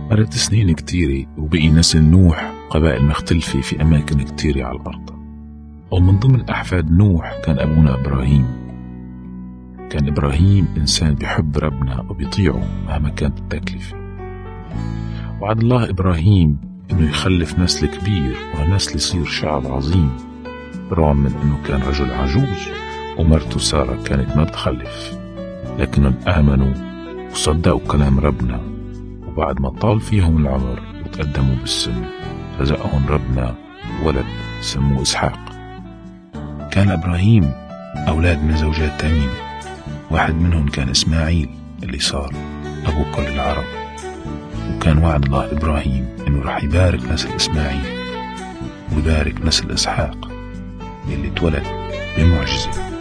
مرت سنين كتيرة وبقي نسل نوح قبائل مختلفة في أماكن كتيرة على الأرض. ومن ضمن أحفاد نوح كان أبونا إبراهيم. كان إبراهيم إنسان بيحب ربنا وبيطيعه مهما كانت التكلفة. وعد الله إبراهيم إنه يخلف نسل كبير ونسل يصير شعب عظيم، برغم من إنه كان رجل عجوز ومرته سارة كانت ما بتخلف، لكنهم آمنوا وصدقوا كلام ربنا. وبعد ما طال فيهم العمر وتقدموا بالسن رزقهم ربنا ولد سموه إسحاق. كان إبراهيم أولاد من زوجات تانيين، واحد منهم كان إسماعيل اللي صار أبو كل العرب. وكان وعد الله إبراهيم إنه رح يبارك نسل إسماعيل ويبارك نسل إسحاق اللي اتولد بمعجزة.